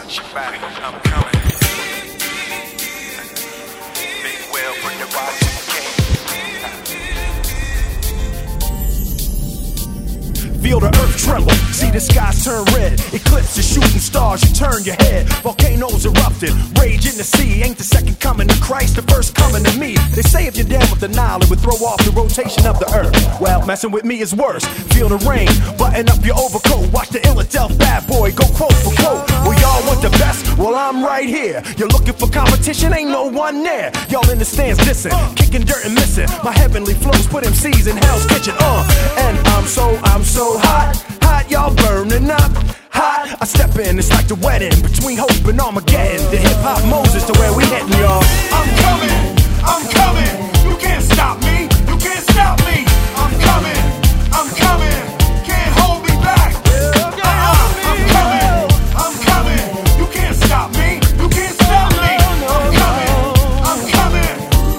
Shabbat, I'm coming. Big Will, bring the Y2K. Feel the earth tremble, see the skies turn red. Eclipses, shooting stars, you turn your head. Volcanoes erupted, rage in the sea. Ain't the second coming of Christ, the first coming to me. They say if you're down with the Nile, it would throw off the rotation of the earth. Well, messing with me is worse. Feel the rain, button up your overcoat. Watch the Illadelph bad boy go quote for quote. Well, y'all want the best? Well, I'm right here. You're looking for competition, ain't no one there. Y'all in the stands dissing, kicking dirt and missing. My heavenly flows put MCs in Hell's Kitchen. And I'm so hot, y'all burning up. Hot, I step in, it's like the wedding between hope and Armageddon. The hip-hop Moses to where we heading, y'all. I'm coming, you can't stop me, you can't stop me. I'm coming, can't hold me back. I'm coming, you can't stop me, you can't stop me. I'm coming.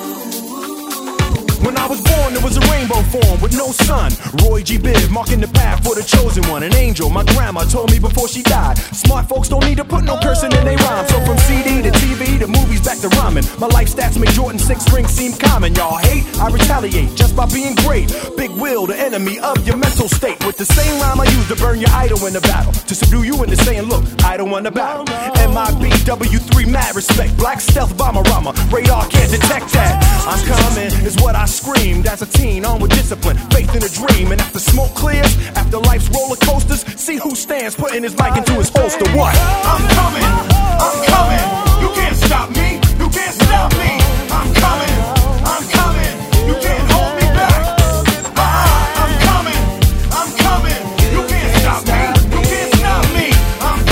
When I was born, there was a rainbow form with no sun. Roy G. Biv marking the path for the chosen one. An angel, my grandma told me before she died. Smart folks don't need to put no cursing in their rhyme. So from CD to TV to movies back to rhyming, my life stats make Jordan 6 rings seem common. Y'all hate, I retaliate just by being great. Big Will, the enemy of your mental state. With the same rhyme I use to burn your idol in the battle, to subdue you into saying, look, I don't want the battle. MIBW3 mad respect, black stealth bomber-rama, radar can't detect that. I'm coming is what I screamed as a teen, on with discipline, faith in a dream. And after smoke clears, after life's roller coasters, see who stands putting his mic into his holster. What? I'm coming, you can't stop me, you can't stop me. I'm coming, you can't hold me back. I'm coming, you can't stop me, you can't stop me. I'm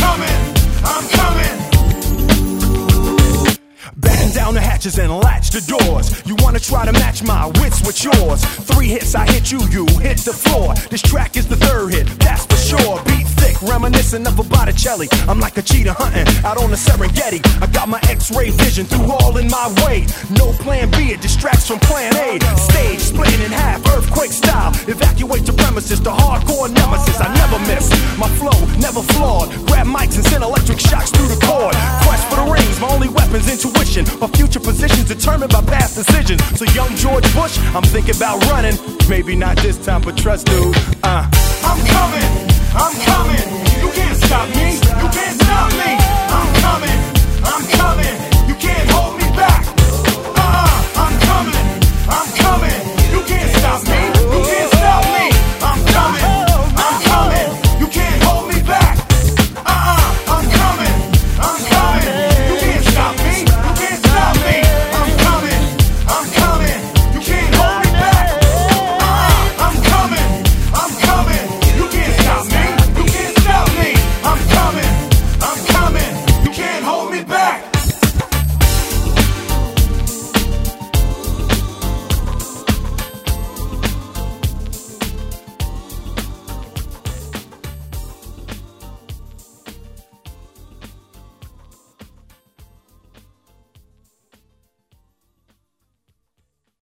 coming. Batten down the hatches and latch the doors. You wanna try to match my wits with yours? 3 hits, I hit you hit the floor. This track is the 3rd hit, that's for sure. Beat thick, reminiscent of a Botticelli. I'm like a cheetah hunting out on the Serengeti. I got my X-ray vision through all in my way. No plan B, it distracts from plan A. Stage splitting in half, earthquake style. Evacuate the premises, the hardcore nemesis. I never miss, my flow never flawed. Grab mics and send electric shocks through the cord. Quest for the rings, my only weapon's intuition. My future positions determined by past decisions. So young George Bush, I'm thinking about running. Maybe not this time, but trust, dude. I'm coming.